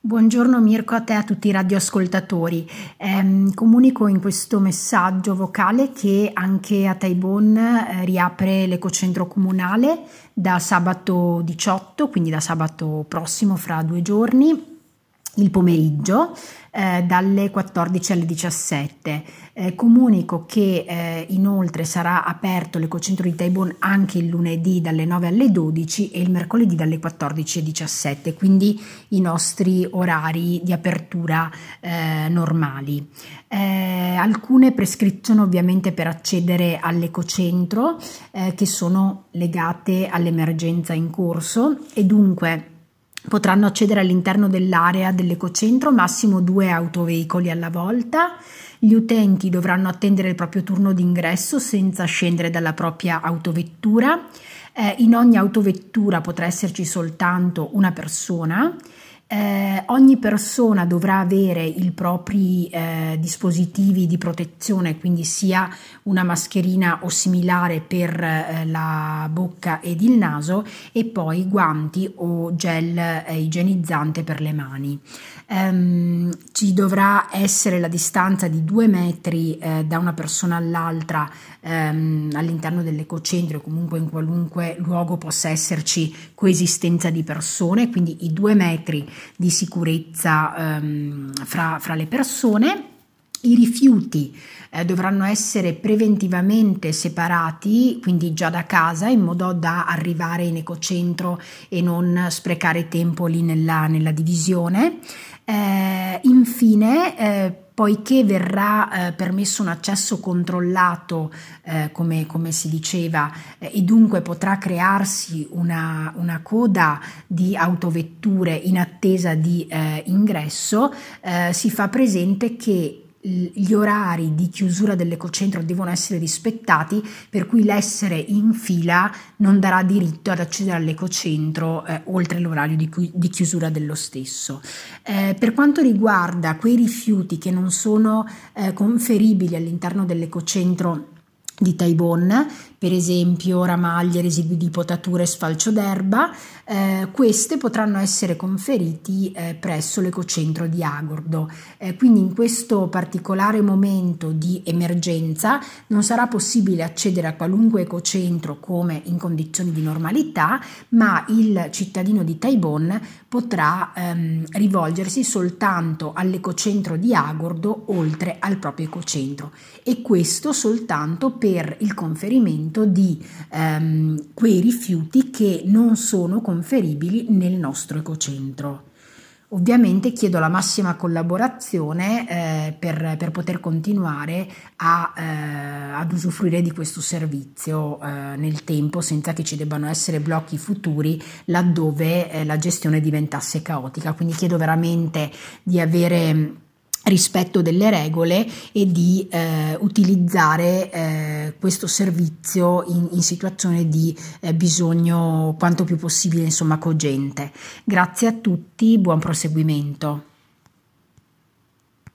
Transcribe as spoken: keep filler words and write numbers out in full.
Buongiorno Mirko, a te e a tutti i radioascoltatori. Ehm, comunico in questo messaggio vocale che anche a Taibon eh, riapre l'ecocentro comunale da sabato diciotto, quindi da sabato prossimo, fra due giorni, il pomeriggio, eh, dalle quattordici alle diciassette. Eh, comunico che eh, inoltre sarà aperto l'ecocentro di Taibon anche il lunedì dalle nove alle dodici e il mercoledì dalle quattordici alle diciassette, quindi i nostri orari di apertura eh, normali. Eh, alcune prescrizioni ovviamente per accedere all'ecocentro eh, che sono legate all'emergenza in corso e dunque potranno accedere all'interno dell'area dell'ecocentro massimo due autoveicoli alla volta. Gli utenti dovranno attendere il proprio turno d'ingresso senza scendere dalla propria autovettura. Eh, in ogni autovettura potrà esserci soltanto una persona. Eh, ogni persona dovrà avere i propri eh, dispositivi di protezione, quindi sia una mascherina o similare per eh, la bocca ed il naso e poi guanti o gel eh, igienizzante per le mani. Um, ci dovrà essere la distanza di due metri eh, da una persona all'altra ehm, all'interno dell'ecocentro e comunque in qualunque luogo possa esserci coesistenza di persone, quindi i due metri di sicurezza ehm, fra, fra le persone. I rifiuti eh, dovranno essere preventivamente separati, quindi già da casa, in modo da arrivare in ecocentro e non sprecare tempo lì nella, nella divisione. Eh, infine, eh, poiché verrà eh, permesso un accesso controllato, eh, come, come si diceva, eh, e dunque potrà crearsi una, una coda di autovetture in attesa di eh, ingresso, eh, si fa presente che gli orari di chiusura dell'ecocentro devono essere rispettati, per cui l'essere in fila non darà diritto ad accedere all'ecocentro eh, oltre l'orario di, cu- di chiusura dello stesso. Eh, per quanto riguarda quei rifiuti che non sono eh, conferibili all'interno dell'ecocentro di Taibon, per esempio ramaglie, residui di potatura e sfalcio d'erba, eh, queste potranno essere conferiti eh, presso l'ecocentro di Agordo. Eh, quindi in questo particolare momento di emergenza non sarà possibile accedere a qualunque ecocentro come in condizioni di normalità, ma il cittadino di Taibon potrà ehm, rivolgersi soltanto all'ecocentro di Agordo oltre al proprio ecocentro, e questo soltanto per il conferimento di ehm, quei rifiuti che non sono conferibili nel nostro ecocentro. Ovviamente chiedo la massima collaborazione eh, per, per poter continuare a, eh, ad usufruire di questo servizio eh, nel tempo, senza che ci debbano essere blocchi futuri laddove eh, la gestione diventasse caotica. Quindi chiedo veramente di avere rispetto delle regole e di eh, utilizzare eh, questo servizio in, in situazione di eh, bisogno quanto più possibile, insomma, cogente. Grazie a tutti, buon proseguimento.